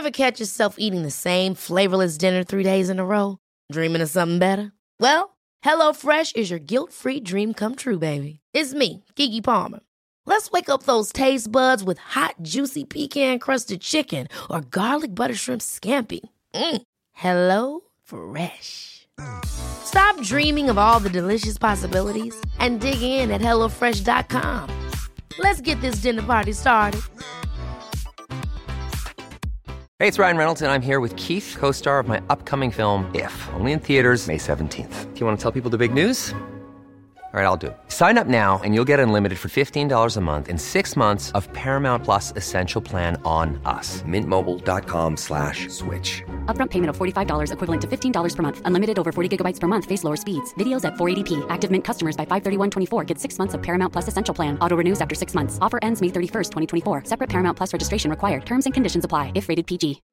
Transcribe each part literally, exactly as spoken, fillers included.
Ever catch yourself eating the same flavorless dinner three days in a row? Dreaming of something better? Well, HelloFresh is your guilt-free dream come true, baby. It's me, Keke Palmer. Let's wake up those taste buds with hot, juicy pecan-crusted chicken or garlic butter shrimp scampi. Mm. Hello Fresh. Stop dreaming of all the delicious possibilities and dig in at hello fresh dot com. Let's get this dinner party started. Hey, it's Ryan Reynolds, and I'm here with Keith, co-star of my upcoming film, If, only in theaters May seventeenth. Do you want to tell people the big news? All right, I'll do it. Sign up now and you'll get unlimited for fifteen dollars a month and six months of Paramount Plus Essential Plan on us. Mint Mobile dot com slash switch. Upfront payment of forty-five dollars equivalent to fifteen dollars per month. Unlimited over forty gigabytes per month. Face lower speeds. Videos at four eighty p. Active Mint customers by five thirty-one twenty-four get six months of Paramount Plus Essential Plan. Auto renews after six months. Offer ends May thirty-first, twenty twenty-four. Separate Paramount Plus registration required. Terms and conditions apply if rated P G.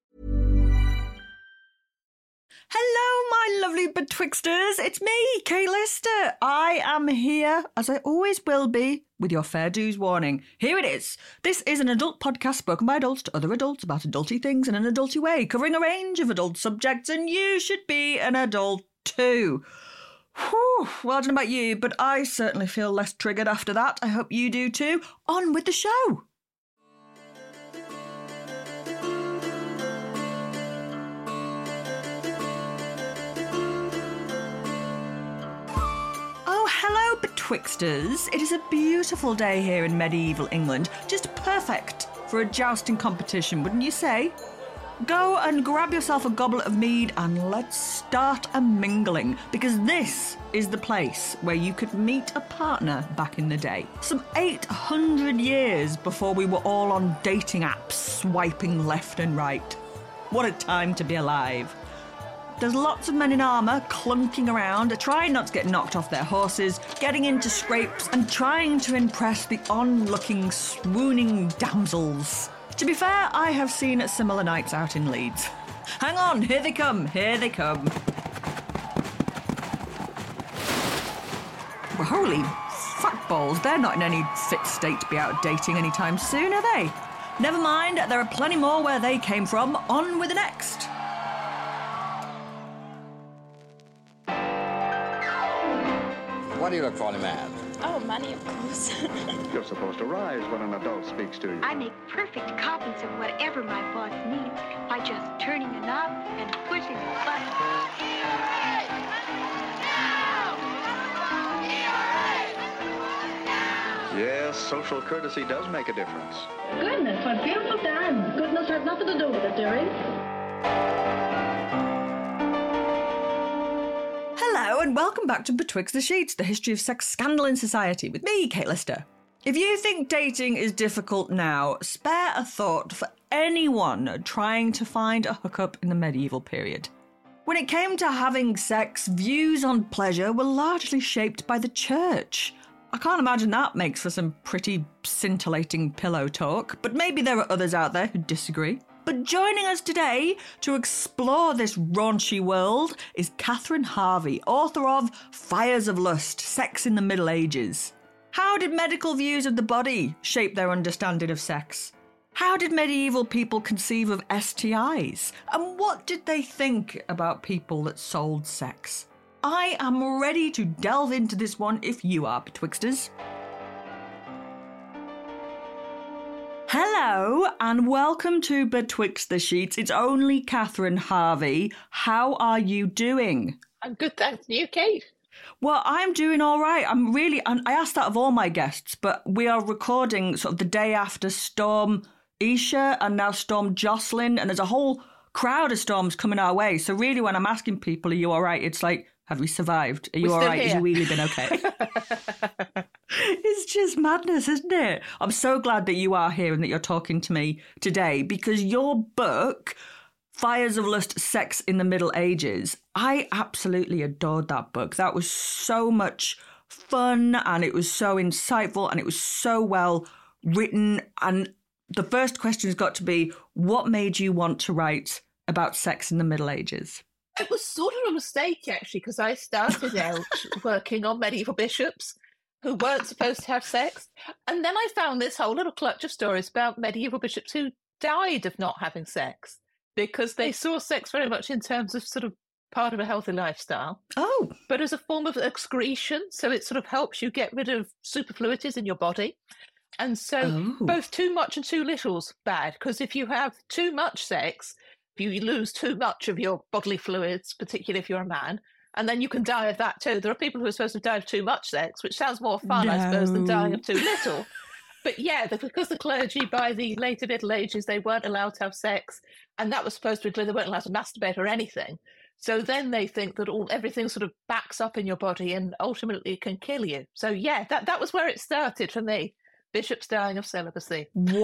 Hello, my lovely betwixters. It's me, Kay Lister. I am here, as I always will be, with your fair dues warning. Here it is. This is an adult podcast spoken by adults to other adults about adulty things in an adulty way, covering a range of adult subjects, and you should be an adult too. Whew, well, I don't know about you, but I certainly feel less triggered after that. I hope you do too. On with the show. Hello, betwixters. It is a beautiful day here in medieval England. Just perfect for a jousting competition, wouldn't you say? Go and grab yourself a goblet of mead and let's start a mingling, because this is the place where you could meet a partner back in the day. Some eight hundred years before we were all on dating apps, swiping left and right. What a time to be alive. There's lots of men in armour clunking around, trying not to get knocked off their horses, getting into scrapes and trying to impress the onlooking, swooning damsels. To be fair, I have seen similar nights out in Leeds. Hang on, here they come, here they come. Well, holy fat balls, they're not in any fit state to be out dating anytime soon, are they? Never mind, there are plenty more where they came from. On with the next. What do you look for in a man? Oh, money, of course. You're supposed to rise when an adult speaks to you. I make perfect copies of whatever my boss needs by just turning a knob and pushing a button. Yes, social courtesy does make a difference. Goodness, what beautiful time. Goodness has nothing to do with it, dearie. Hello and welcome back to Betwixt the Sheets, the history of sex scandal in society, with me, Kate Lister. If you think dating is difficult now, spare a thought for anyone trying to find a hookup in the medieval period. When it came to having sex, views on pleasure were largely shaped by the church. I can't imagine that makes for some pretty scintillating pillow talk, but maybe there are others out there who disagree. But joining us today to explore this raunchy world is Catherine Harvey, author of Fires of Lust, Sex in the Middle Ages. How did medical views of the body shape their understanding of sex? How did medieval people conceive of S T Is? And what did they think about people that sold sex? I am ready to delve into this one if you are, betwixters. Hello and welcome to Betwixt the Sheets. It's only Catherine Harvey. How are you doing? I'm good, thanks. You, Kate? Well, I'm doing all right. I'm really, and I asked that of all my guests, but we are recording sort of the day after Storm Isha and now Storm Jocelyn, and there's a whole crowd of storms coming our way. So really, when I'm asking people, are you all right? It's like, have we survived? Are you We're all still right? here. Has your wheelie been okay? It's just madness, isn't it? I'm so glad that you are here and that you're talking to me today, because your book, Fires of Lust, Sex in the Middle Ages, I absolutely adored that book. That was so much fun and it was so insightful and it was so well written. And the first question's got to be, what made you want to write about sex in the Middle Ages? It was sort of a mistake, actually, because I started out working on medieval bishops who weren't supposed to have sex. And then I found this whole little clutch of stories about medieval bishops who died of not having sex. because they saw sex very much in terms of sort of part of a healthy lifestyle. Oh. But as a form of excretion, so it sort of helps you get rid of superfluities in your body. And so Oh. both too much and too little's bad, because if you have too much sex, you lose too much of your bodily fluids, particularly if you're a man, and then you can die of that too. There are people who are supposed to die of too much sex, which sounds more fun, I suppose, than dying of too little. But yeah, the, because the clergy, by the later Middle Ages, they weren't allowed to have sex, and that was supposed to be, they weren't allowed to masturbate or anything. So then they think that all everything sort of backs up in your body and ultimately can kill you. So yeah, that, that was where it started for me. Bishops dying of celibacy.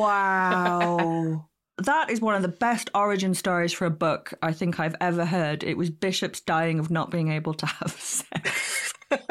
Wow. That is one of the best origin stories for a book I think I've ever heard. It was bishops dying of not being able to have sex.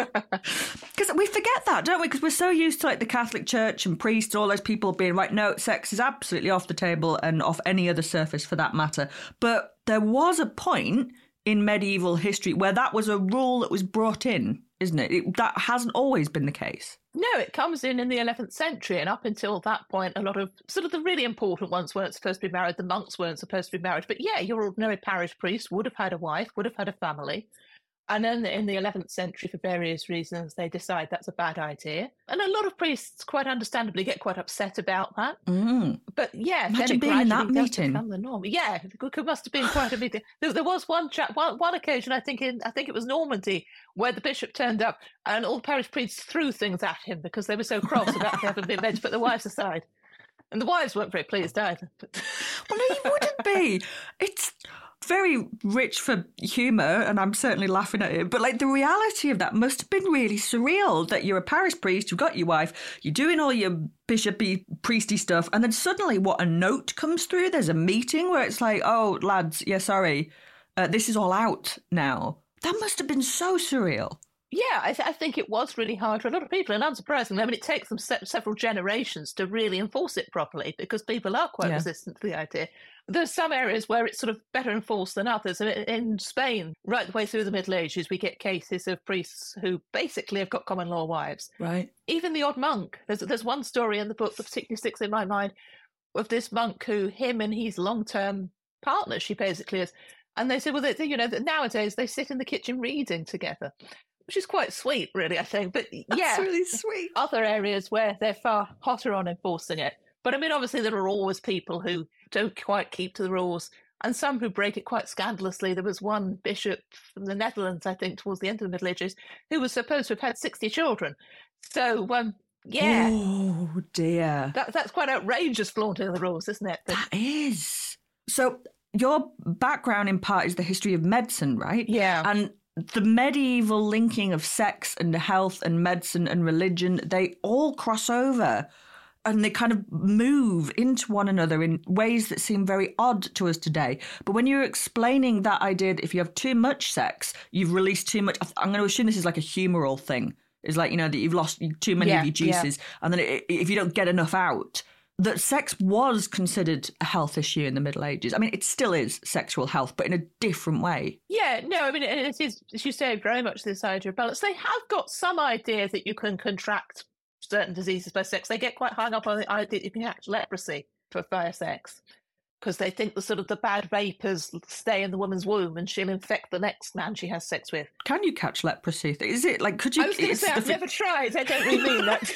Because we forget that, don't we? Because we're so used to like the Catholic Church and priests, all those people being, right, no, sex is absolutely off the table and off any other surface for that matter. But there was a point in medieval history where that was a rule that was brought in, isn't it? it that hasn't always been the case. No, it comes in in the eleventh century, and up until that point, a lot of sort of the really important ones weren't supposed to be married, the monks weren't supposed to be married, but yeah, your ordinary parish priest would have had a wife, would have had a family. And then in the eleventh century, for various reasons, they decide that's a bad idea. And a lot of priests, quite understandably, get quite upset about that. Mm. But yeah, imagine then it being in that gradually does meeting. become the norm. Yeah, it must have been quite a meeting. There, there was one chat, one, one occasion, I think in I think it was Normandy, where the bishop turned up and all the parish priests threw things at him because they were so cross about having been made to put the wives aside. And the wives weren't very pleased either. But... Well, no, you wouldn't be. It's very rich for humour, and I'm certainly laughing at it. But like the reality of that must have been really surreal. That you're a parish priest, you've got your wife, you're doing all your bishopy, priesty stuff, and then suddenly, what, a note comes through? There's a meeting where it's like, oh, lads, yeah, sorry, uh, this is all out now. That must have been so surreal. Yeah, I, th- I think it was really hard for a lot of people, and unsurprisingly, I mean, it takes them se- several generations to really enforce it properly because people are quite Yeah. resistant to the idea. There's some areas where it's sort of better enforced than others. In in Spain, right the way through the Middle Ages, we get cases of priests who basically have got common law wives. Right. Even the odd monk. There's there's one story in the book that particularly sticks in my mind of this monk who, him and his long-term partner, she basically is, and they said, well, they, they, you know, that nowadays they sit in the kitchen reading together. Which is quite sweet, really, I think. But yeah, That's really sweet. Other areas where they're far hotter on enforcing it. But I mean, obviously, there are always people who don't quite keep to the rules and some who break it quite scandalously. There was one bishop from the Netherlands, I think, towards the end of the Middle Ages, who was supposed to have had sixty children. So, um, yeah. Oh, dear. That, that's quite outrageous flaunting the rules, isn't it? But, That is. So your background in part is the history of medicine, right? Yeah. And the medieval linking of sex and health and medicine and religion, they all cross over and they kind of move into one another in ways that seem very odd to us today. But when you're explaining that idea that if you have too much sex, you've released too much, I'm going to assume this is like a humoral thing. It's like, you know, that you've lost too many Yeah, of your juices. yeah. And then it, if you don't get enough out, that sex was considered a health issue in the Middle Ages. I mean, it still is sexual health, but in a different way. yeah, no, I mean, it is, as you say, very much this idea of balance. They have got some idea that you can contract certain diseases by sex. They get quite hung up on the idea that you can catch leprosy for via sex because they think the sort of the bad vapors stay in the woman's womb and she'll infect the next man she has sex with. Can you catch leprosy? Is it like, could you? I was going to it's say, I've the- never tried. I don't really mean that.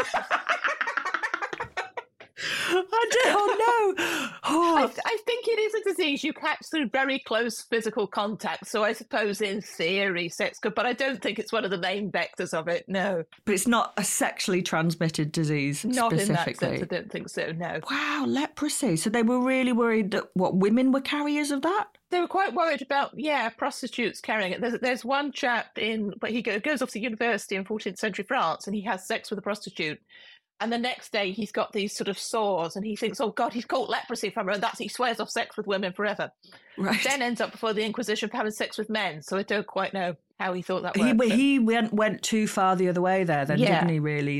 I don't know. Oh, I, I think it is a disease you catch through very close physical contact. So I suppose in theory sex could, but I don't think it's one of the main vectors of it, no. but it's not a sexually transmitted disease Not in that specifically. sense, I don't think so, no. Wow, leprosy. So they were really worried that, what, women were carriers of that? They were quite worried about, yeah, prostitutes carrying it. There's, there's one chap in, but he go, goes off to university in fourteenth century France and he has sex with a prostitute. And the next day he's got these sort of sores and he thinks, oh God, he's caught leprosy from her. And that's, he swears off sex with women forever. Right. Then ends up before the Inquisition for having sex with men. So I don't quite know how he thought that He, worked. but- he went, went too far the other way there then, Yeah. didn't he, really?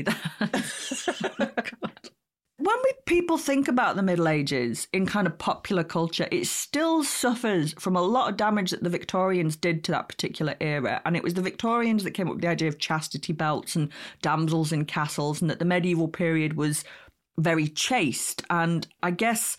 When we, people think about the Middle Ages in kind of popular culture, it still suffers from a lot of damage that the Victorians did to that particular era. And it was the Victorians that came up with the idea of chastity belts and damsels in castles, and that the medieval period was very chaste. And I guess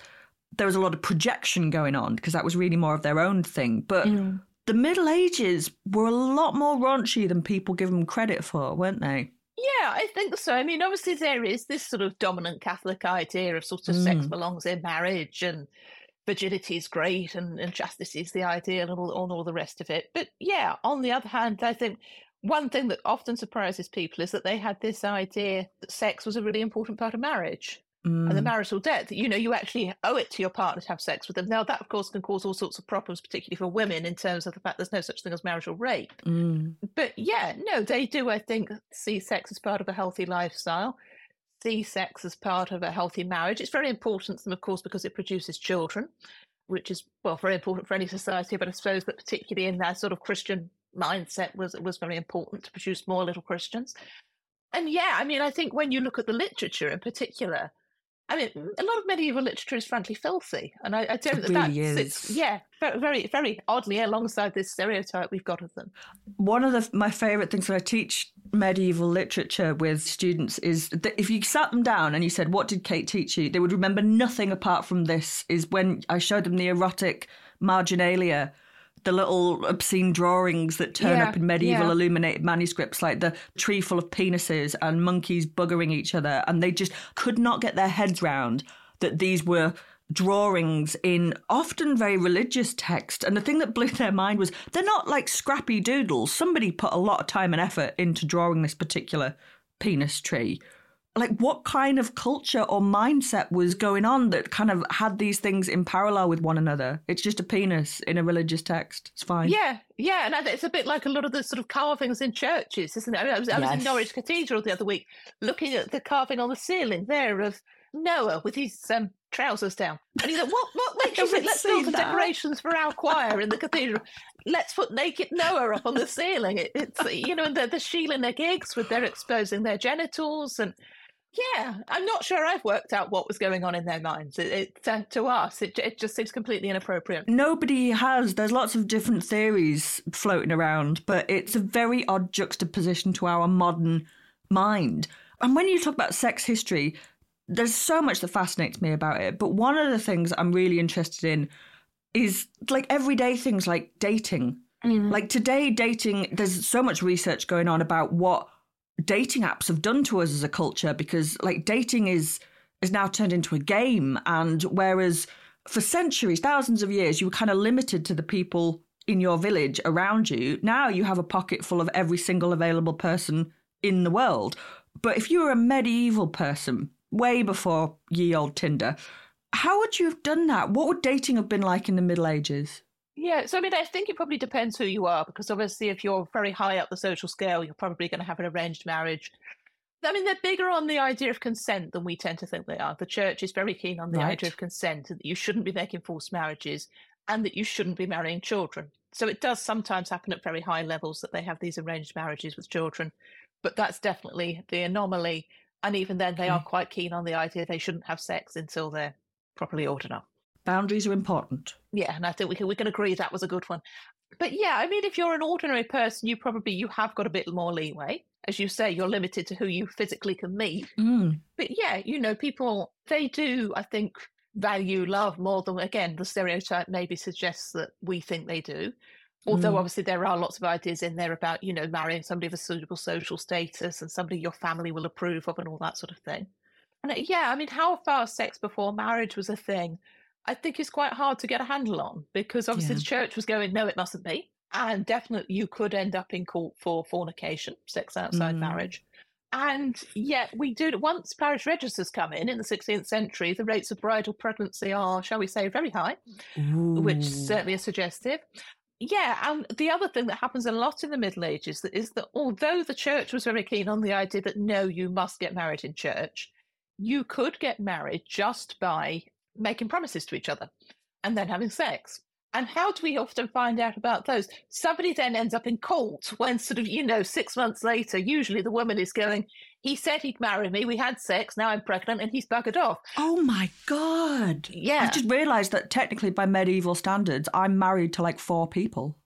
there was a lot of projection going on because that was really more of their own thing. But Mm. the Middle Ages were a lot more raunchy than people give them credit for, weren't they? Yeah, I think so. I mean, obviously there is this sort of dominant Catholic idea of sort of sex Mm. belongs in marriage and virginity is great and, and chastity is the ideal and all, all, all the rest of it. But yeah, on the other hand, I think one thing that often surprises people is that they had this idea that sex was a really important part of marriage. And the Mm. marital debt, that, you know, you actually owe it to your partner to have sex with them. Now, that, of course, can cause all sorts of problems, particularly for women, in terms of the fact there's no such thing as marital rape. Mm. But yeah, no, they do, I think, see sex as part of a healthy lifestyle, see sex as part of a healthy marriage. It's very important to them, of course, because it produces children, which is, well, very important for any society, but I suppose that particularly in that sort of Christian mindset was was very important to produce more little Christians. And yeah, I mean, I think when you look at the literature in particular, I mean, a lot of medieval literature is frankly filthy, and I, I don't. It That really sits, is. yeah, very, very, very oddly alongside this stereotype we've got of them. One of the, my favourite things when I teach medieval literature with students is that if you sat them down and you said, "What did Kate teach you?" they would remember nothing apart from this. Is when I showed them the erotic marginalia, the little obscene drawings that turn Yeah, up in medieval yeah. illuminated manuscripts, like the tree full of penises and monkeys buggering each other, and they just could not get their heads round that these were drawings in often very religious text. And the thing that blew their mind was they're not like scrappy doodles. Somebody put a lot of time and effort into drawing this particular penis tree. Like, what kind of culture or mindset was going on that kind of had these things in parallel with one another? It's just a penis in a religious text. It's fine. Yeah, yeah, and I think it's a bit like a lot of the sort of carvings in churches, isn't it? I, mean, I was, I was in Yes. Norwich Cathedral the other week, looking at the carving on the ceiling there of Noah with his um, trousers down, and you thought, what, what makes you haven't think? Let's go seen for that. decorations for our choir in the cathedral. Let's put naked Noah up on the ceiling. It, it's you know, and the the Sheila gigs with their exposing their genitals and. Yeah, I'm not sure I've worked out what was going on in their minds. It, it uh, to us, it it just seems completely inappropriate. Nobody has. There's lots of different theories floating around, but it's a very odd juxtaposition to our modern mind. And when you talk about sex history, there's so much that fascinates me about it. But one of the things I'm really interested in is like everyday things like dating. Like today, dating, there's so much research going on about what dating apps have done to us as a culture, because like dating is is now turned into a game. And whereas for centuries, thousands of years, you were kind of limited to the people in your village around you, now you have a pocket full of every single available person in the world. But if you were a medieval person, way before ye old Tinder, how would you have done that? What would dating have been like in the Middle Ages? Yeah, so I mean, I think it probably depends who you are, because obviously if you're very high up the social scale, you're probably going to have an arranged marriage. I mean, they're bigger on the idea of consent than we tend to think they are. The church is very keen on the Right. idea of consent, and that you shouldn't be making forced marriages and that you shouldn't be marrying children. So it does sometimes happen at very high levels that they have these arranged marriages with children, but that's definitely the anomaly. And even then, they are quite keen on the idea they shouldn't have sex until they're properly old enough. Boundaries are important. Yeah, and I think we can we can agree that was a good one. But yeah, I mean, if you're an ordinary person, you probably you have got a bit more leeway. As you say, you're limited to who you physically can meet. Mm. But yeah, you know, people, they do, I think, value love more than, again, the stereotype maybe suggests that we think they do. Although Mm. obviously there are lots of ideas in there about, you know, marrying somebody of a suitable social status and somebody your family will approve of and all that sort of thing. And uh, yeah, I mean, how far sex before marriage was a thing, I think is quite hard to get a handle on, because obviously Yeah. the church was going, no, it mustn't be. And definitely you could end up in court for fornication, sex outside Mm. marriage. And yet we do, once parish registers come in in the sixteenth century, the rates of bridal pregnancy are, shall we say, very high, which Ooh. certainly is suggestive. Yeah, and the other thing that happens a lot in the Middle Ages is that although the church was very keen on the idea that no, you must get married in church, you could get married just by making promises to each other and then having sex. And how do we often find out about those? Somebody then ends up in court when sort of, you know, six months later, usually the woman is going, he said he'd marry me, we had sex, now I'm pregnant, and he's buggered off. Oh my God. Yeah. I just realised that technically by medieval standards, I'm married to like four people.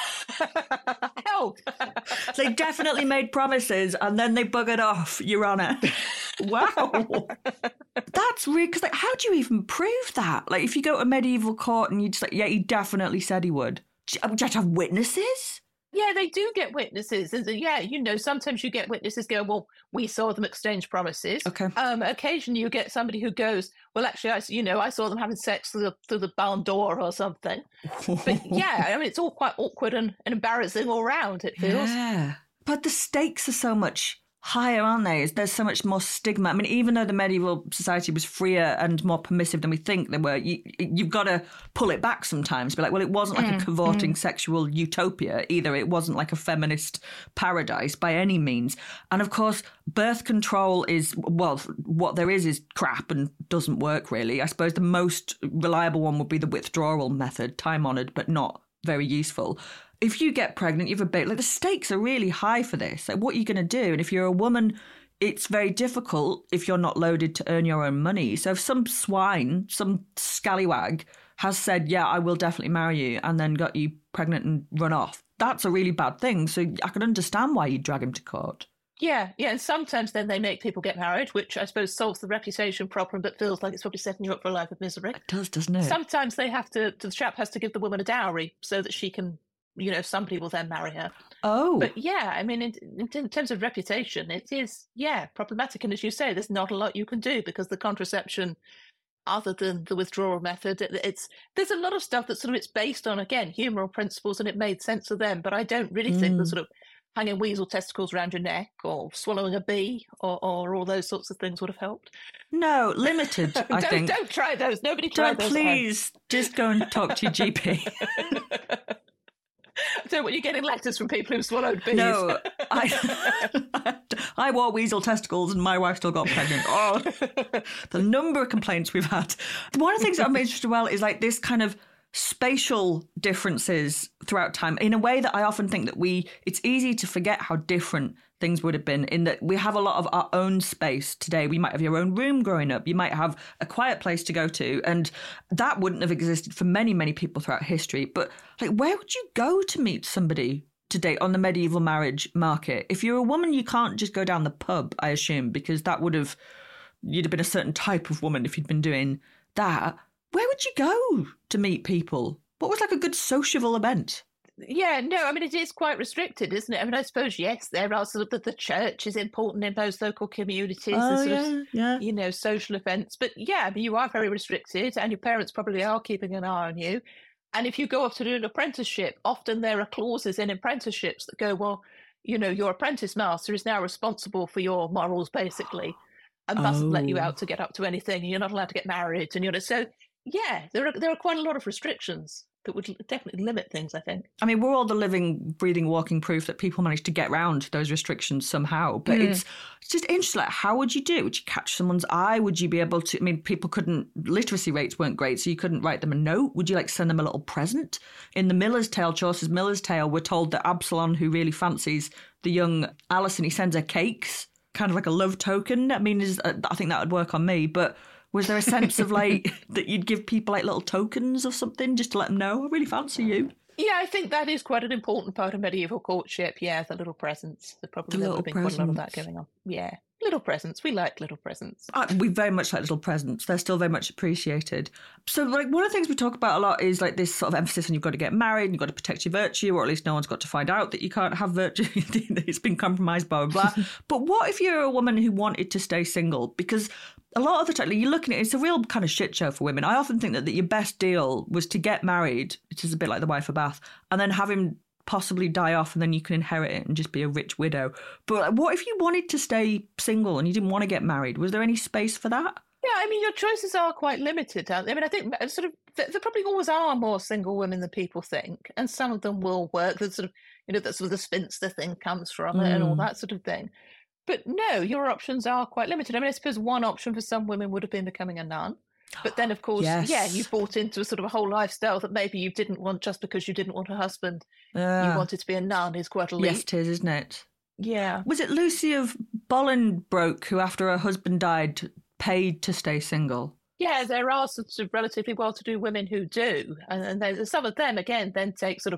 Help! They definitely made promises and then they buggered off, Your Honour. Wow. That that's weird, because like, how do you even prove that? Like, if you go to medieval court and you just like, yeah, he definitely said he would. Do you have to have witnesses? Yeah, they do get witnesses. And yeah, you know, sometimes you get witnesses go, well, we saw them exchange promises. Okay. Um, occasionally you get somebody who goes, well, actually, I, you know, I saw them having sex through the, through the barn door or something. But yeah, I mean, it's all quite awkward and, and embarrassing all round, it feels. Yeah. But the stakes are so much higher, aren't they? There's so much more stigma. I mean, even though the medieval society was freer and more permissive than we think they were, you, you've got to pull it back sometimes. Be like, well, it wasn't like mm, a cavorting mm. sexual utopia either. It wasn't like a feminist paradise by any means. And of course, birth control is, well, what there is is crap and doesn't work really. I suppose the most reliable one would be the withdrawal method, time-honoured but not very useful. If you get pregnant, you have a baby, like the stakes are really high for this. Like, what are you going to do? And if you're a woman, it's very difficult if you're not loaded to earn your own money. So if some swine, some scallywag has said, yeah, I will definitely marry you, and then got you pregnant and run off, that's a really bad thing. So I can understand why you'd drag him to court. Yeah, yeah, and sometimes then they make people get married, which I suppose solves the reputation problem, but feels like it's probably setting you up for a life of misery. It does, doesn't it? Sometimes they have to, the chap has to give the woman a dowry so that she can, you know, somebody will then marry her. Oh. But yeah, I mean, in, in terms of reputation, it is, yeah, problematic. And as you say, there's not a lot you can do because the contraception, other than the withdrawal method, it, it's there's a lot of stuff that sort of it's based on, again, humoral principles, and it made sense of them. But I don't really mm. think the sort of hanging weasel testicles around your neck or swallowing a bee or, or all those sorts of things would have helped. No, limited, I don't, think. Don't try those. Nobody try don't, those. Please, just go and talk to your G P. I don't want you getting letters from people who've swallowed bees. No, I, I wore weasel testicles and my wife still got pregnant. Oh, the number of complaints we've had. One of the things that I'm interested in well is like this kind of spatial differences throughout time in a way that I often think that we, it's easy to forget how different things would have been in that we have a lot of our own space today. We might have your own room growing up. You might have a quiet place to go to. And that wouldn't have existed for many, many people throughout history. But like, where would you go to meet somebody today on the medieval marriage market? If you're a woman, you can't just go down the pub, I assume, because that would have, you'd have been a certain type of woman if you'd been doing that. Where would you go to meet people? What was like a good sociable event? Yeah, no, I mean, it is quite restricted, isn't it? I mean, I suppose, yes, there are sort of the, the church is important in those local communities, oh, sort yeah, of, yeah. you know, social events. But yeah, I mean, you are very restricted and your parents probably are keeping an eye on you. And if you go off to do an apprenticeship, often there are clauses in apprenticeships that go, well, you know, your apprentice master is now responsible for your morals, basically, and mustn't oh. let you out to get up to anything. And you're not allowed to get married. And, you know, so, yeah, there are there are quite a lot of restrictions that would definitely limit things, I think. I mean, we're all the living, breathing, walking proof that people manage to get around those restrictions somehow. But mm. it's, it's just interesting. Like, how would you do? Would you catch someone's eye? Would you be able to? I mean, people couldn't, literacy rates weren't great, so you couldn't write them a note. Would you, like, send them a little present? In the Miller's Tale, Chaucer's Miller's Tale, we're told that Absalom, who really fancies the young Alison, he sends her cakes, kind of like a love token. I mean, is, uh, I think that would work on me, but was there a sense of like that you'd give people like little tokens or something just to let them know, I really fancy you? Yeah, I think that is quite an important part of medieval courtship. Yeah, the little presents. There probably would have been quite a lot of that going on. Yeah, little presents. We like little presents. Uh, we very much like little presents. They're still very much appreciated. So, like, one of the things we talk about a lot is like this sort of emphasis on you've got to get married, you've got to protect your virtue, or at least no one's got to find out that you can't have virtue. It's been compromised, blah, blah, blah. But what if you're a woman who wanted to stay single? Because a lot of the time, you're looking at it, it's a real kind of shit show for women. I often think that, that your best deal was to get married, which is a bit like the wife of Bath, and then have him possibly die off and then you can inherit it and just be a rich widow. But what if you wanted to stay single and you didn't want to get married? Was there any space for that? Yeah, I mean, your choices are quite limited. I mean, I think sort of there probably always are more single women than people think, and some of them will work. The sort of, you know, that sort of the spinster thing comes from mm. it and all that sort of thing. But no, your options are quite limited. I mean, I suppose one option for some women would have been becoming a nun. But then, of course, yes. yeah, you bought into a sort of a whole lifestyle that maybe you didn't want just because you didn't want a husband. Uh, you wanted to be a nun is quite a leap. Yes, it is, isn't it? Yeah. Was it Lucy of Bolingbroke who, after her husband died, paid to stay single? Yeah, there are sort of relatively well-to-do women who do. And, and there's some of them, again, then take sort of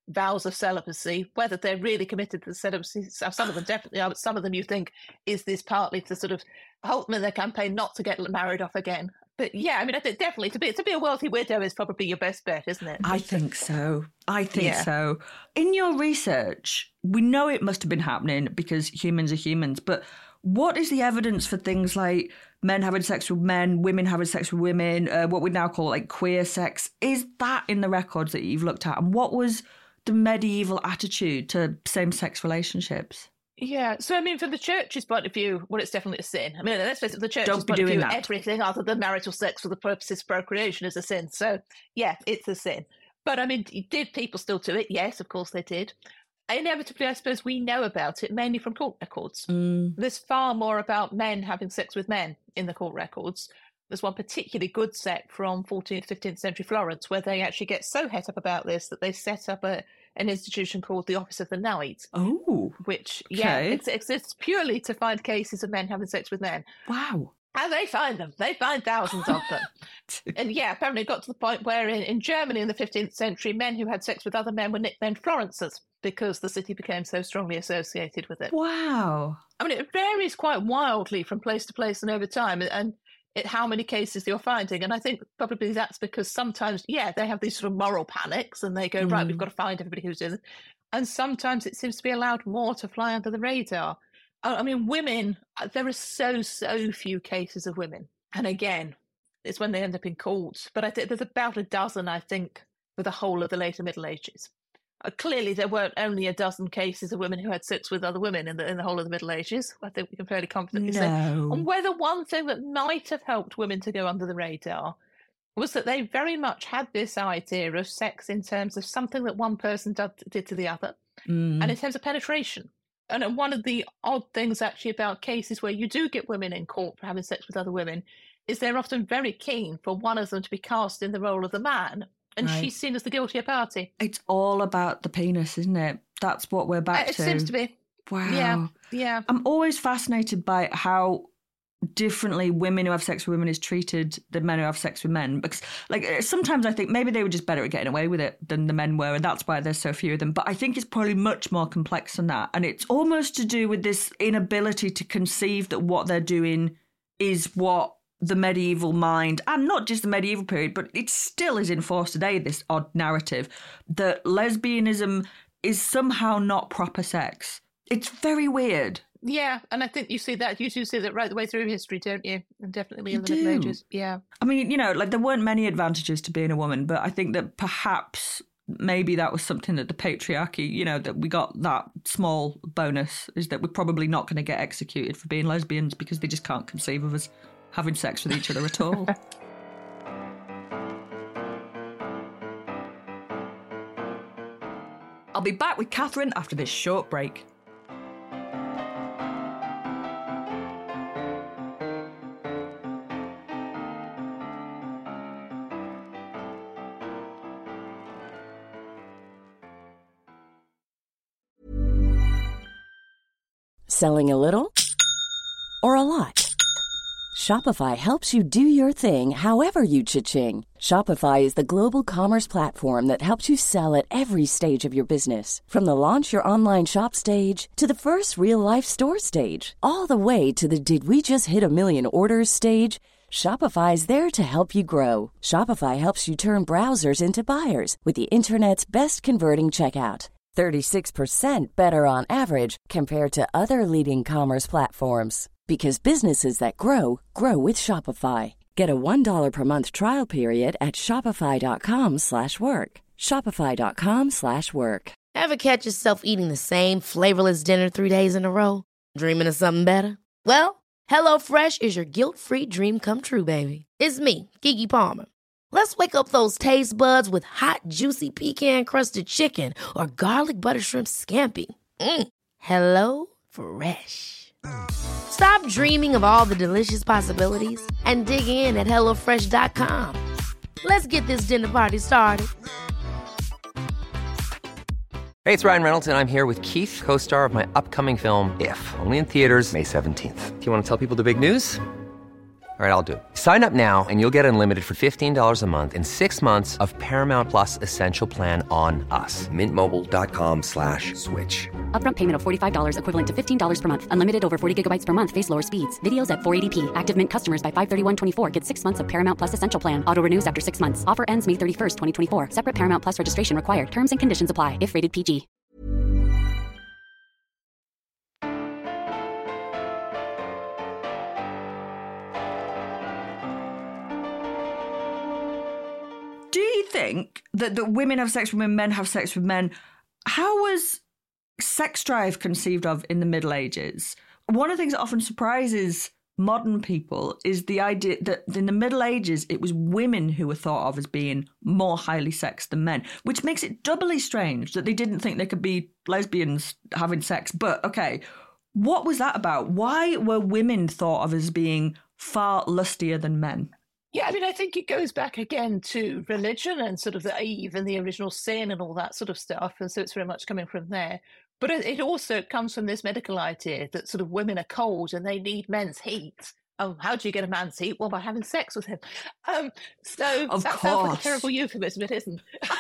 vows of celibacy, whether they're really committed to the celibacy. Some of them definitely are, but some of them you think, is this partly to sort of hold them in their campaign not to get married off again? But yeah, I mean, I think definitely to be to be a wealthy widow is probably your best bet, isn't it? I think so. I think Yeah. so. In your research, we know it must have been happening because humans are humans, but what is the evidence for things like men having sex with men, women having sex with women, uh, what we now call like queer sex? Is that in the records that you've looked at? And what was the medieval attitude to same-sex relationships? Yeah, so I mean, from the church's point of view, well, it's definitely a sin. I mean, let's face it, from the church's Don't be point of doing view, that. everything other than marital sex for the purposes of procreation is a sin. So, yeah, it's a sin. But I mean, did people still do it? Yes, of course they did. Inevitably, I suppose we know about it mainly from court records. Mm. There's far more about men having sex with men in the court records. There's one particularly good set from fourteenth, fifteenth century Florence where they actually get so het up about this that they set up a an institution called the Office of the Knight. Oh. Which, yeah, Okay. it exists purely to find cases of men having sex with men. Wow. And they find them. They find thousands of them. And yeah, apparently it got to the point where in, in Germany in the fifteenth century, men who had sex with other men were nicknamed Florences because the city became so strongly associated with it. Wow. I mean, it varies quite wildly from place to place and over time, and it, how many cases you're finding. And I think probably that's because sometimes, yeah, they have these sort of moral panics and they go, right, we've got to find everybody who's doing it. And sometimes it seems to be allowed more to fly under the radar. I I mean, women, there are so, so few cases of women. And again, it's when they end up in court. But I think there's about a dozen, I think, for the whole of the later Middle Ages. Uh, clearly, there weren't only a dozen cases of women who had sex with other women in the in the whole of the Middle Ages. I think we can fairly confidently say. No. And whether one thing that might have helped women to go under the radar was that they very much had this idea of sex in terms of something that one person did, did to the other, Mm. and in terms of penetration. And uh, one of the odd things actually about cases where you do get women in court for having sex with other women is they're often very keen for one of them to be cast in the role of the man, and Right. she's seen as the guiltier party. It's all about the penis, isn't it? That's what we're back Uh, it to. seems to be. Wow. Yeah, yeah. I'm always fascinated by how differently women who have sex with women is treated than men who have sex with men. Because, like, sometimes I think maybe they were just better at getting away with it than the men were, and that's why there's so few of them. But I think it's probably much more complex than that. And it's almost to do with this inability to conceive that what they're doing is what the medieval mind, and not just the medieval period, but it still is enforced today, this odd narrative that lesbianism is somehow not proper sex. It's very weird. Yeah, and I think you see that, you do see that right the way through history, don't you? And definitely You in the Middle do. Ages. Yeah. I mean, you know, like there weren't many advantages to being a woman, but I think that perhaps maybe that was something that the patriarchy, you know, that we got that small bonus is that we're probably not going to get executed for being lesbians because they just can't conceive of us having sex with each other at all. I'll be back with Catherine after this short break. Selling a little or a lot? Shopify helps you do your thing however you cha-ching. Shopify is the global commerce platform that helps you sell at every stage of your business. From the launch your online shop stage to the first real-life store stage, all the way to the did we just hit a million orders stage. Shopify is there to help you grow. Shopify helps you turn browsers into buyers with the internet's best converting checkout. thirty-six percent better on average compared to other leading commerce platforms. Because businesses that grow, grow with Shopify. Get a one dollar per month trial period at shopify.com slash work. Shopify.com slash work. Ever catch yourself eating the same flavorless dinner three days in a row? Dreaming of something better? Well, HelloFresh is your guilt-free dream come true, baby. It's me, Keke Palmer. Let's wake up those taste buds with hot, juicy pecan-crusted chicken or garlic butter shrimp scampi. Mm. Hello Fresh. Stop dreaming of all the delicious possibilities and dig in at hello fresh dot com. Let's get this dinner party started. Hey, it's Ryan Reynolds, and I'm here with Keith, co-star of my upcoming film, If, only in theaters May seventeenth. Do you want to tell people the big news? All All right, I'll do it. Sign up now and you'll get unlimited for fifteen dollars a month and six months of Paramount Plus Essential Plan on us. Mint Mobile dot com slash switch. Upfront payment of forty-five dollars equivalent to fifteen dollars per month. Unlimited over forty gigabytes per month. Face lower speeds. Videos at four eighty p. Active Mint customers by five thirty-one twenty-four get six months of Paramount Plus Essential Plan. Auto renews after six months. Offer ends May thirty-first, twenty twenty-four. Separate Paramount Plus registration required. Terms and conditions apply if rated P G. Do you think that, that women have sex with women, men have sex with men? How was sex drive conceived of in the Middle Ages? One of the things that often surprises modern people is the idea that in the Middle Ages, it was women who were thought of as being more highly sexed than men, which makes it doubly strange that they didn't think they could be lesbians having sex. But, okay, what was that about? Why were women thought of as being far lustier than men? Yeah, I mean, I think it goes back again to religion and sort of the Eve and the original sin and all that sort of stuff. And so it's very much coming from there. But it also comes from this medical idea that sort of women are cold and they need men's heat. Oh, how do you get a man's heat? Well, by having sex with him. Um, so of that course. sounds like a terrible euphemism, it isn't.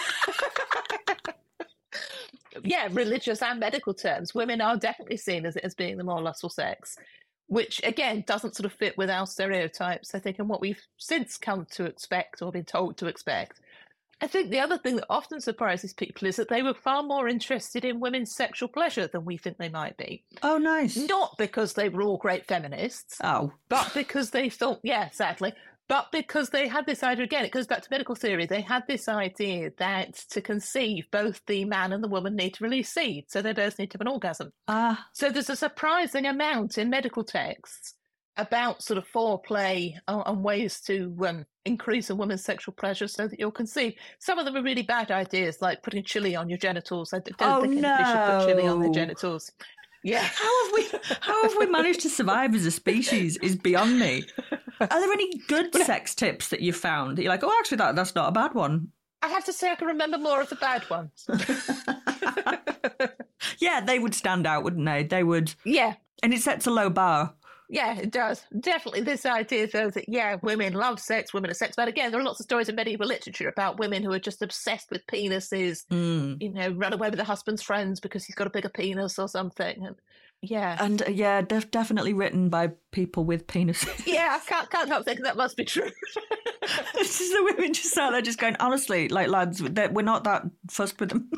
Yeah, religious and medical terms. Women are definitely seen as, as being the more lustful sex, which, again, doesn't sort of fit with our stereotypes, I think, and what we've since come to expect or been told to expect. I think the other thing that often surprises people is that they were far more interested in women's sexual pleasure than we think they might be. Oh, nice. Not because they were all great feminists. Oh. But because they thought, yeah, sadly, but because they had this idea, again, it goes back to medical theory, they had this idea that to conceive, both the man and the woman need to release seed, so they both need to have an orgasm. Ah. So there's a surprising amount in medical texts about sort of foreplay and ways to um, increase a woman's sexual pleasure so that you'll conceive. Some of them are really bad ideas, like putting chili on your genitals. I don't oh, think no. anybody should put chili on their genitals. Yeah. How have we how have we managed to survive as a species is beyond me. Are there any good sex tips that you found that you're like, oh, actually, that that's not a bad one? I have to say I can remember more of the bad ones. Yeah, they would stand out, wouldn't they? They would. Yeah. And it sets a low bar. Yeah, it does. Definitely this idea, though, that, yeah, women love sex, women are sex. But again, there are lots of stories in medieval literature about women who are just obsessed with penises, mm. you know, run away with their husband's friends because he's got a bigger penis or something. And yeah. And, uh, yeah, def- definitely written by people with penises. Yeah, I can't, can't help thinking that must be true. It's just the women just out there just going, honestly, like, lads, we're not that fussed with them.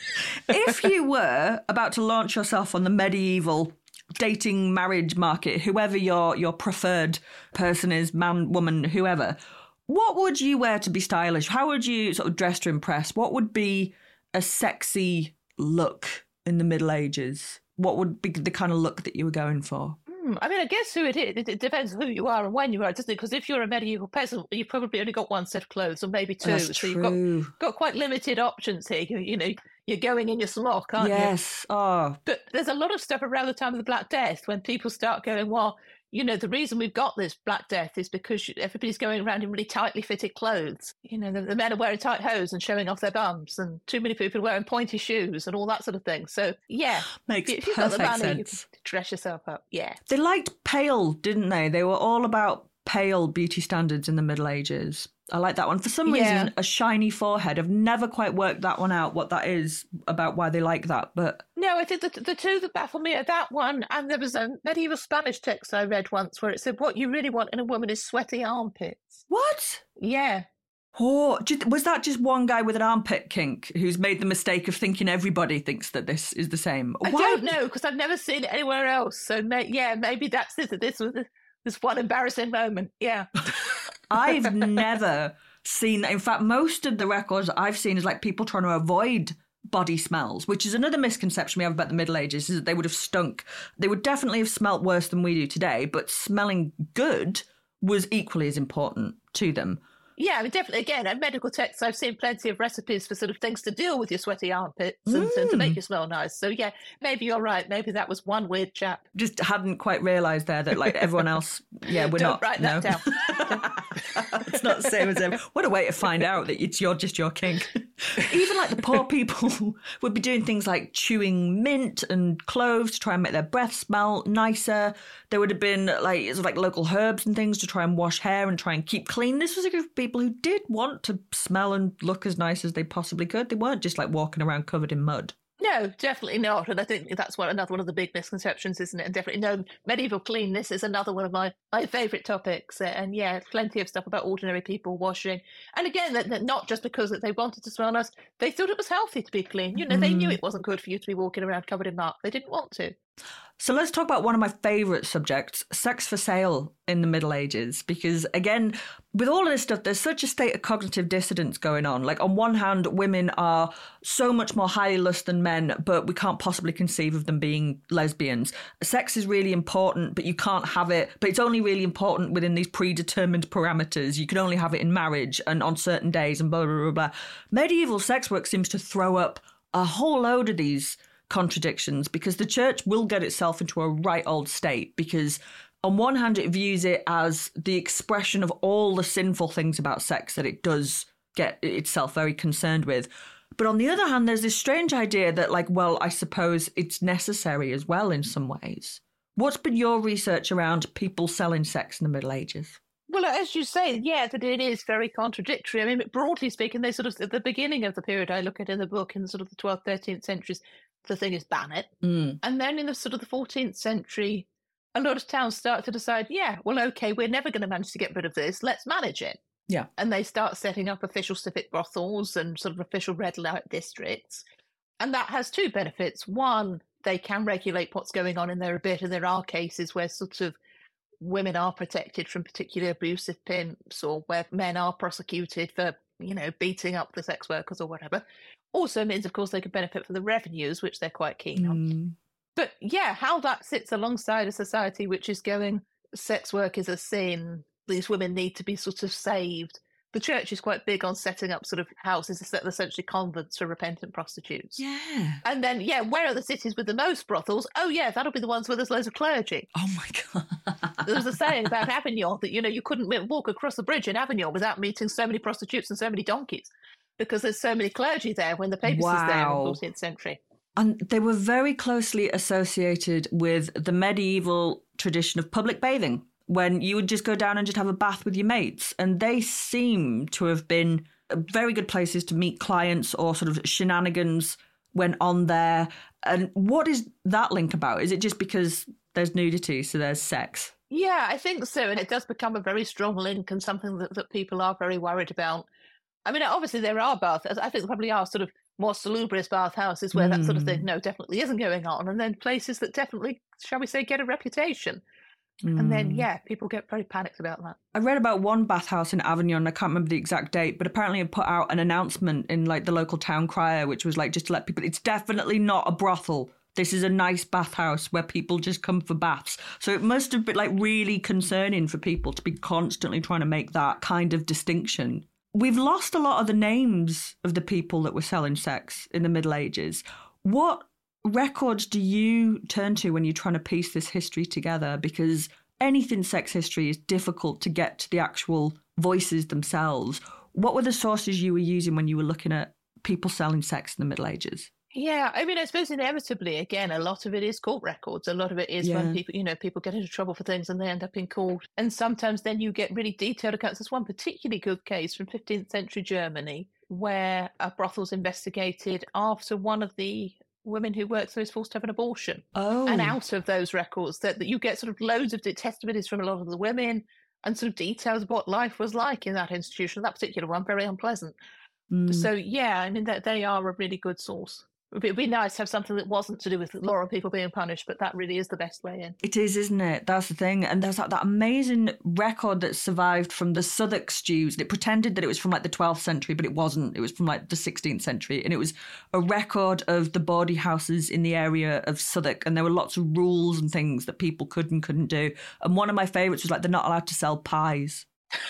If you were about to launch yourself on the medieval dating marriage market, whoever your your preferred person is, man, woman, whoever, what would you wear to be stylish? How would you sort of dress to impress? What would be a sexy look in the Middle Ages? What would be the kind of look that you were going for? Hmm, I mean, I guess who it is. It, it depends who you are and when you are, doesn't it? Because if you're a medieval peasant, you've probably only got one set of clothes or maybe two. That's so true. you've got, got quite limited options here. You, you know, you're going in your smock, aren't yes. you? Yes. Oh. But there's a lot of stuff around the time of the Black Death when people start going, well, you know, the reason we've got this Black Death is because everybody's going around in really tightly fitted clothes. You know, the, the men are wearing tight hose and showing off their bums, and too many people are wearing pointy shoes and all that sort of thing. So, yeah. Makes if you've perfect got the money, sense. you can dress yourself up. Yeah. They liked pale, didn't they? They were all about pale beauty standards in the Middle Ages. I like that one. For some reason, Yeah. a shiny forehead. I've never quite worked that one out, what that is about, why they like that. But No, I think the, the two that baffle me are that one, and there was a medieval Spanish text I read once where it said, what you really want in a woman is sweaty armpits. what? Yeah. Oh, do you- was that just one guy with an armpit kink who's made the mistake of thinking everybody thinks that this is the same? I Why? don't know, because I've never seen it anywhere else. So, may, yeah, maybe that's this. This was this one embarrassing moment. Yeah. I've never seen that. In fact, most of the records I've seen is like people trying to avoid body smells, which is another misconception we have about the Middle Ages, is that they would have stunk. They would definitely have smelt worse than we do today, but smelling good was equally as important to them. Yeah, I mean, definitely, again, in medical texts, I've seen plenty of recipes for sort of things to deal with your sweaty armpits and, and to make you smell nice. So, yeah, maybe you're right. Maybe that was one weird chap. Just hadn't quite realised there that, like, everyone else, yeah, we're Don't not. write no. that down. It's not the same as them. What a way to find out that it's your just your kink. Even like the poor people would be doing things like chewing mint and cloves to try and make their breath smell nicer. There would have been like sort of like local herbs and things to try and wash hair and try and keep clean. This was a group of people who did want to smell and look as nice as they possibly could. They weren't just like walking around covered in mud. No, definitely not. And I think that's what another one of the big misconceptions, isn't it? And definitely, no, medieval cleanness is another one of my, my favourite topics. And yeah, plenty of stuff about ordinary people washing. And again, that, that not just because that they wanted to smell nice, they thought it was healthy to be clean. You know, mm. they knew it wasn't good for you to be walking around covered in muck. They didn't want to. So let's talk about one of my favourite subjects, sex for sale in the Middle Ages, because again, with all of this stuff, there's such a state of cognitive dissonance going on. Like on one hand, women are so much more highly lust than men, but we can't possibly conceive of them being lesbians. Sex is really important, but you can't have it, but it's only really important within these predetermined parameters. You can only have it in marriage and on certain days and blah, blah, blah, blah. Medieval sex work seems to throw up a whole load of these contradictions because the church will get itself into a right old state because on one hand it views it as the expression of all the sinful things about sex that it does get itself very concerned with, but on the other hand there's this strange idea that like, well, I suppose it's necessary as well in some ways. What's been your research around people selling sex in the Middle Ages? Well, as you say, yeah, that it is very contradictory. I mean, broadly speaking, they sort of, at the beginning of the period I look at in the book, in sort of the twelfth, thirteenth centuries, the thing is ban it. Mm. And then in the sort of the fourteenth century, a lot of towns start to decide, yeah, well, okay, we're never going to manage to get rid of this. Let's manage it. Yeah. And they start setting up official civic brothels and sort of official red light districts. And that has two benefits. One, they can regulate what's going on in there a bit. And there are cases where sort of women are protected from particularly abusive pimps or where men are prosecuted for, you know, beating up the sex workers or whatever. Also means, of course, they could benefit from the revenues, which they're quite keen on. Mm. But yeah, how that sits alongside a society which is going, sex work is a sin, these women need to be sort of saved. The church is quite big on setting up sort of houses, essentially convents for repentant prostitutes. Yeah. And then, yeah, where are the cities with the most brothels? Oh, yeah, that'll be the ones where there's loads of clergy. Oh, my God. There was a saying about Avignon that, you know, you couldn't walk across the bridge in Avignon without meeting so many prostitutes and so many donkeys because there's so many clergy there when the papacy wow. is there in the fourteenth century. And they were very closely associated with the medieval tradition of public bathing, when you would just go down and just have a bath with your mates. And they seem to have been very good places to meet clients or sort of shenanigans went on there. And what is that link about? Is it just because there's nudity, so there's sex? Yeah, I think so. And it does become a very strong link and something that, that people are very worried about. I mean, obviously there are baths. I think there probably are sort of more salubrious bathhouses where mm. that sort of thing, no, definitely isn't going on. And then places that definitely, shall we say, get a reputation. Mm. And then, yeah, people get very panicked about that. I read about one bathhouse in Avignon, I can't remember the exact date, but apparently it put out an announcement in like the local town crier, which was like just to let people, it's definitely not a brothel. This is a nice bathhouse where people just come for baths. So it must have been like really concerning for people to be constantly trying to make that kind of distinction. We've lost a lot of the names of the people that were selling sex in the Middle Ages. What records do you turn to when you're trying to piece this history together? Because anything sex history is difficult to get to the actual voices themselves. What were the sources you were using when you were looking at people selling sex in the Middle Ages? Yeah, I mean, I suppose inevitably, again, a lot of it is court records. A lot of it is yeah. when people, you know, people get into trouble for things and they end up in court. And sometimes then you get really detailed accounts. There's one particularly good case from fifteenth century Germany where a brothel's investigated after one of the women who worked there was forced to have an abortion. Oh. And out of those records, that, that you get sort of loads of testimonies from a lot of the women and sort of details of what life was like in that institution. That particular one, very unpleasant. Mm. So, yeah, I mean, that they are a really good source. It would be nice to have something that wasn't to do with law and people being punished, but that really is the best way in. It is, isn't it? That's the thing. And there's that, that amazing record that survived from the Southwark stews. It pretended that it was from like the twelfth century, but it wasn't. It was from like the sixteenth century. And it was a record of the baudy houses in the area of Southwark. And there were lots of rules and things that people could and couldn't do. And one of my favourites was like, they're not allowed to sell pies.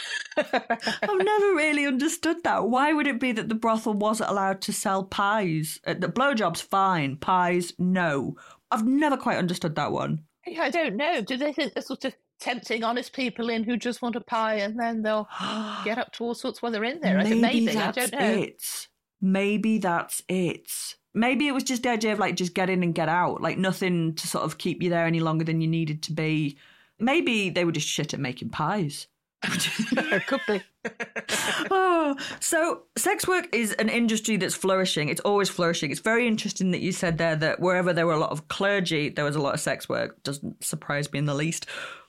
I've never really understood that. Why would it be that the brothel wasn't allowed to sell pies? Uh, the blowjob's fine, pies, no. I've never quite understood that one. I don't know. Do they think they're sort of tempting honest people in who just want a pie and then they'll get up to all sorts while they're in there? Maybe, Maybe that's I don't know. it. maybe that's it. Maybe it was just the idea of like just get in and get out, like nothing to sort of keep you there any longer than you needed to be. Maybe they were just shit at making pies. It could be. Oh, so sex work is an industry that's flourishing. It's always flourishing. It's very interesting that you said there that wherever there were a lot of clergy, there was a lot of sex work. Doesn't surprise me in the least.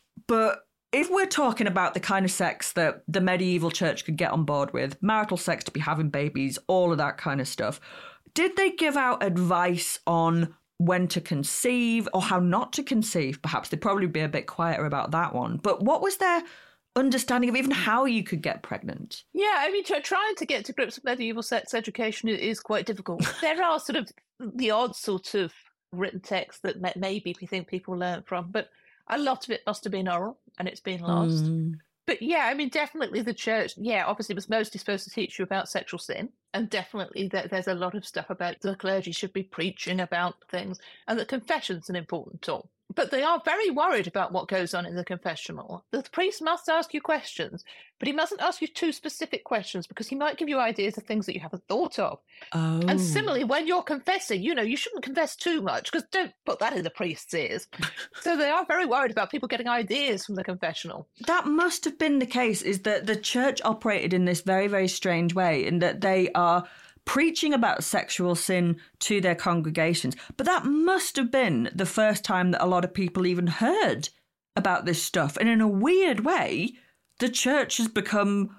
But if we're talking about the kind of sex that the medieval church could get on board with, marital sex to be having babies, all of that kind of stuff, did they give out advice on when to conceive or how not to conceive? Perhaps they'd probably be a bit quieter about that one. But what was their understanding of even how you could get pregnant? Yeah, I mean, trying to get to grips with medieval sex education is quite difficult. There are sort of the odd sort of written text that maybe we think people learn from, but a lot of it must have been oral and it's been lost. Mm. But yeah, I mean, definitely the church, yeah, obviously was mostly supposed to teach you about sexual sin. And definitely that there's a lot of stuff about the clergy should be preaching about things and that confession's an important tool. But they are very worried about what goes on in the confessional. The priest must ask you questions, but he mustn't ask you too specific questions because he might give you ideas of things that you haven't thought of. Oh. And similarly, when you're confessing, you know, you shouldn't confess too much because don't put that in the priest's ears. So they are very worried about people getting ideas from the confessional. That must have been the case, is that the church operated in this very, very strange way in that they are preaching about sexual sin to their congregations. But that must have been the first time that a lot of people even heard about this stuff. And in a weird way, the church has become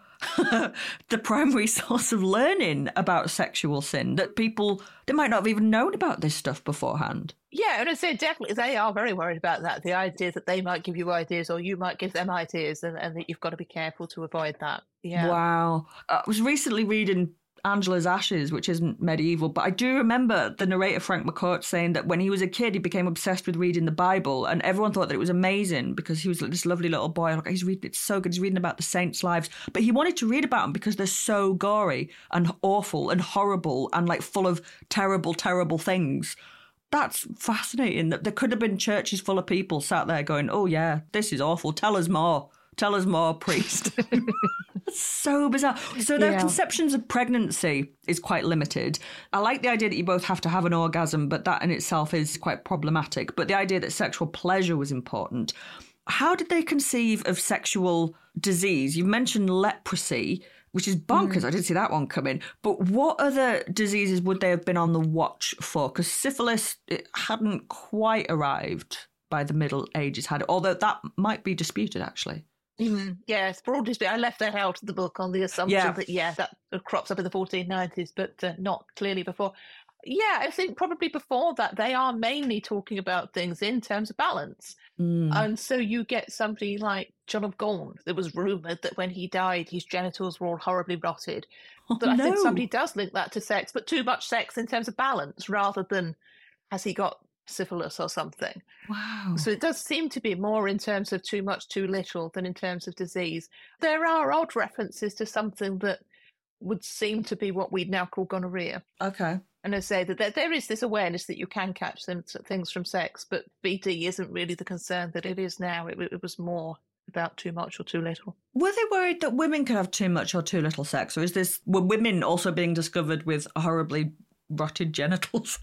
the primary source of learning about sexual sin, that people, they might not have even known about this stuff beforehand. Yeah, and I say definitely they are very worried about that. The idea that they might give you ideas or you might give them ideas and, and that you've got to be careful to avoid that. Yeah. Wow. I was recently reading Angela's Ashes, which isn't medieval, but I do remember the narrator Frank McCourt saying that when he was a kid, he became obsessed with reading the Bible, and everyone thought that it was amazing because he was like this lovely little boy. Like, he's reading, it's so good. He's reading about the saints' lives, but he wanted to read about them because they're so gory and awful and horrible and like full of terrible, terrible things. That's fascinating. That there could have been churches full of people sat there going, "Oh yeah, this is awful. Tell us more. Tell us more, priest." That's so bizarre. So their yeah. conceptions of pregnancy is quite limited. I like the idea that you both have to have an orgasm, but that in itself is quite problematic. But the idea that sexual pleasure was important. How did they conceive of sexual disease? You mentioned leprosy, which is bonkers. Mm. I didn't see that one coming. But what other diseases would they have been on the watch for? Because syphilis, it hadn't quite arrived by the Middle Ages, had it? Although that might be disputed, actually. Mm, yes, broadly speaking, I left that out of the book on the assumption yeah. that, yeah, that crops up in the fourteen nineties, but uh, not clearly before. Yeah, I think probably before that, they are mainly talking about things in terms of balance. Mm. And so you get somebody like John of Gaunt. There was rumoured that when he died, his genitals were all horribly rotted. Oh, but I no. think somebody does link that to sex, but too much sex in terms of balance rather than has he got syphilis or something. Wow. So it does seem to be more in terms of too much, too little than in terms of disease. There are odd references to something that would seem to be what we'd now call gonorrhea. Okay. And I say that there, there is this awareness that you can catch them, things from sex, but B D isn't really the concern that it is now. It, it was more about too much or too little. Were they worried that women could have too much or too little sex? Or is this, were women also being discovered with horribly rotted genitals?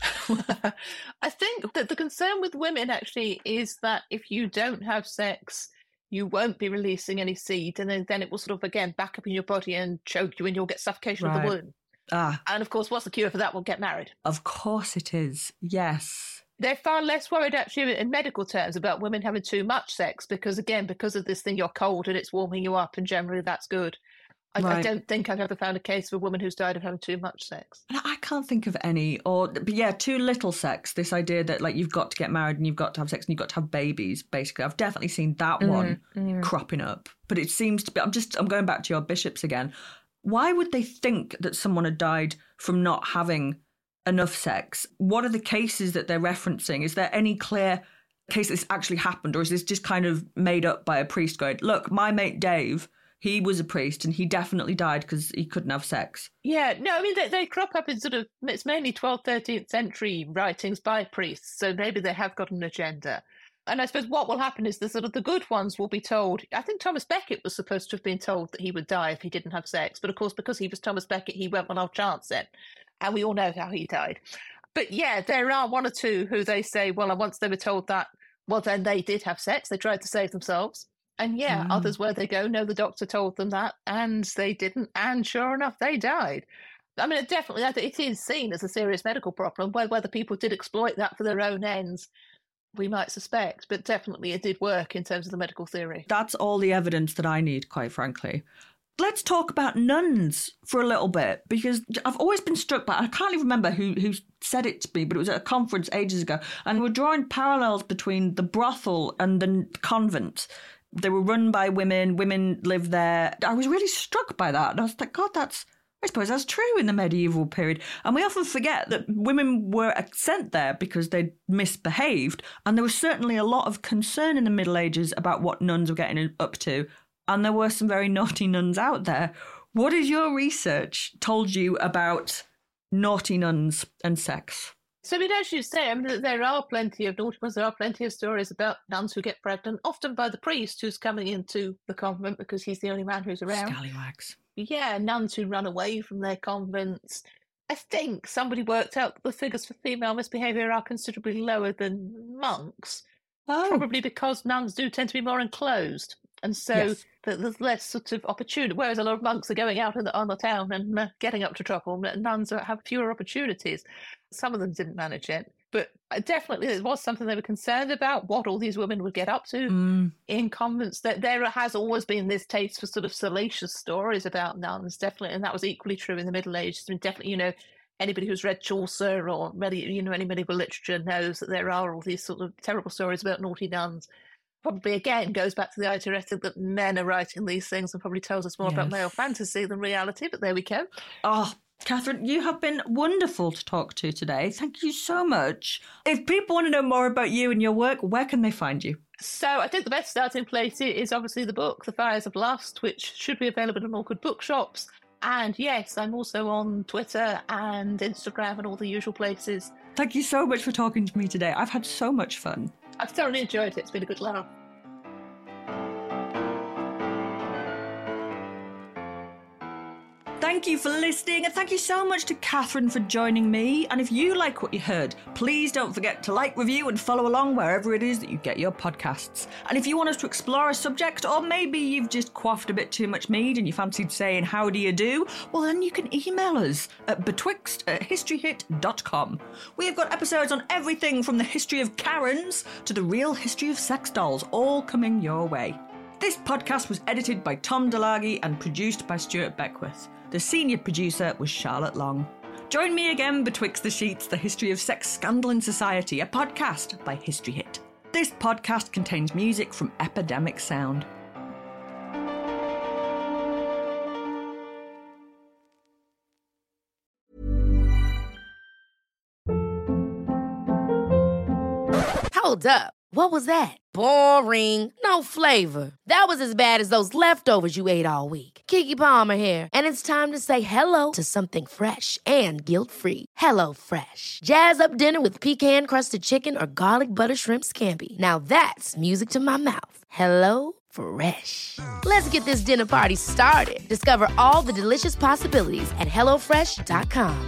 I think that the concern with women actually is that if you don't have sex, you won't be releasing any seed, and then, then it will sort of, again, back up in your body and choke you and you'll get suffocation right. of the womb. Ah. And of course, what's the cure for that? We'll get married. Of course it is, yes. They're far less worried, actually, in medical terms about women having too much sex because, again, because of this thing, you're cold and it's warming you up, and generally that's good. I, right. I don't think I've ever found a case of a woman who's died of having too much sex. I can't think of any. Or, but yeah, too little sex. This idea that like you've got to get married and you've got to have sex and you've got to have babies. Basically, I've definitely seen that mm, one mm. cropping up. But it seems to be. I'm just. I'm going back to your bishops again. Why would they think that someone had died from not having enough sex? What are the cases that they're referencing? Is there any clear case that this actually happened, or is this just kind of made up by a priest going, "Look, my mate Dave, he was a priest and he definitely died because he couldn't have sex"? Yeah, no, I mean, they, they crop up in sort of, it's mainly twelfth, thirteenth century writings by priests, so maybe they have got an agenda. And I suppose what will happen is the sort of the good ones will be told. I think Thomas Becket was supposed to have been told that he would die if he didn't have sex. But of course, because he was Thomas Becket, he went, well, I'll chance it. And we all know how he died. But yeah, there are one or two who they say, well, once they were told that, well, then they did have sex. They tried to save themselves. And yeah, mm. others where they go, no, the doctor told them that, and they didn't. And sure enough, they died. I mean, it definitely, it is seen as a serious medical problem. Whether people did exploit that for their own ends, we might suspect. But definitely it did work in terms of the medical theory. That's all the evidence that I need, quite frankly. Let's talk about nuns for a little bit, because I've always been struck by, I can't even remember who, who said it to me, but it was at a conference ages ago, and we're drawing parallels between the brothel and the convent. They were run by women, women lived there. I was really struck by that. And I was like, God, that's, I suppose that's true in the medieval period. And we often forget that women were sent there because they'd misbehaved. And there was certainly a lot of concern in the Middle Ages about what nuns were getting up to. And there were some very naughty nuns out there. What has your research told you about naughty nuns and sex? So, I mean, as you say, I mean, there are plenty of naughty ones. There are plenty of stories about nuns who get pregnant, often by the priest who's coming into the convent because he's the only man who's around. Scallywags. Yeah, nuns who run away from their convents. I think somebody worked out that the figures for female misbehaviour are considerably lower than monks. Oh. Probably because nuns do tend to be more enclosed. And so yes. there's less sort of opportunity, whereas a lot of monks are going out in the, on the town and uh, getting up to trouble. Nuns have fewer opportunities. Some of them didn't manage it. But definitely it was something they were concerned about, what all these women would get up to mm. in convents. That there has always been this taste for sort of salacious stories about nuns, definitely. And that was equally true in the Middle Ages. I mean, definitely, you know, anybody who's read Chaucer or you know any medieval literature knows that there are all these sort of terrible stories about naughty nuns. Probably, again, goes back to the idea that men are writing these things and probably tells us more yes. about male fantasy than reality, but there we go. Oh, Catherine, you have been wonderful to talk to today. Thank you so much. If people want to know more about you and your work, where can they find you? So I think the best starting place is obviously the book, The Fires of Lust, which should be available in all good bookshops. And yes, I'm also on Twitter and Instagram and all the usual places. Thank you so much for talking to me today. I've had so much fun. I've thoroughly enjoyed it. It's been a good laugh. Thank you for listening, and thank you so much to Catherine for joining me. And if you like what you heard, please don't forget to like, review and follow along wherever it is that you get your podcasts. And if you want us to explore a subject, or maybe you've just quaffed a bit too much mead and you fancied saying how do you do, well then you can email us at betwixt at historyhit dot com. We have got episodes on everything from the history of Karens to the real history of sex dolls, all coming your way. This podcast was edited by Tom DeLaghi and produced by Stuart Beckwith. The senior producer was Charlotte Long. Join me again betwixt the sheets, the history of sex scandal in society, a podcast by History Hit. This podcast contains music from Epidemic Sound. Hold up. What was that? Boring. No flavor. That was as bad as those leftovers you ate all week. Keke Palmer here, and it's time to say hello to something fresh and guilt-free. Hello Fresh. Jazz up dinner with pecan-crusted chicken or garlic butter shrimp scampi. Now that's music to my mouth. Hello Fresh. Let's get this dinner party started. Discover all the delicious possibilities at hello fresh dot com.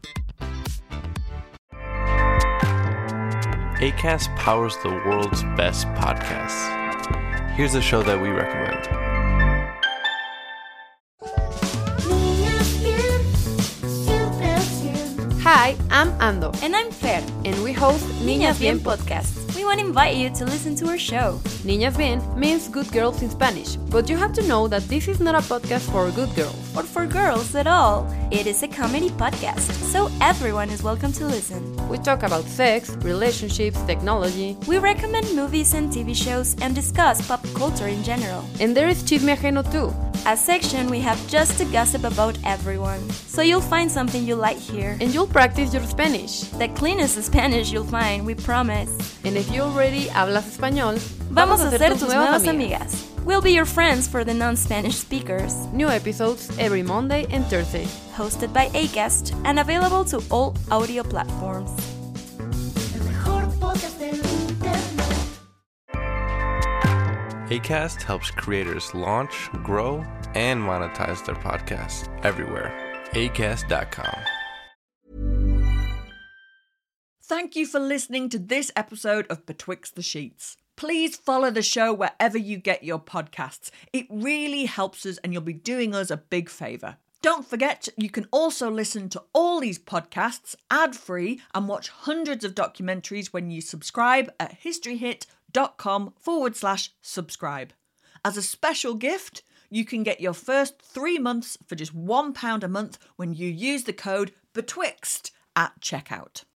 Acast powers the world's best podcasts. Here's a show that we recommend. Hi, I'm Ando. And I'm Fer. And we host Niñas Bien podcast. We want to invite you to listen to our show. Niñas Bien means good girls in Spanish, but you have to know that this is not a podcast for good girls. Or for girls at all. It is a comedy podcast, so everyone is welcome to listen. We talk about sex, relationships, technology. We recommend movies and T V shows and discuss pop culture in general. And there is Chisme Ajeno too. A section we have just to gossip about everyone. So you'll find something you like here. And you'll practice your Spanish. The cleanest Spanish you'll find, we promise. And if you already hablas español, vamos a ser tus nuevas amigas. We'll be your friends for the non-Spanish speakers. New episodes every Monday and Thursday. Hosted by Acast and available to all audio platforms. Acast helps creators launch, grow, and monetize their podcasts everywhere. acast dot com. Thank you for listening to this episode of Betwixt the Sheets. Please follow the show wherever you get your podcasts. It really helps us and you'll be doing us a big favour. Don't forget, you can also listen to all these podcasts ad-free and watch hundreds of documentaries when you subscribe at historyhit.com forward slash subscribe. As a special gift, you can get your first three months for just one pound a month when you use the code BETWIXT at checkout.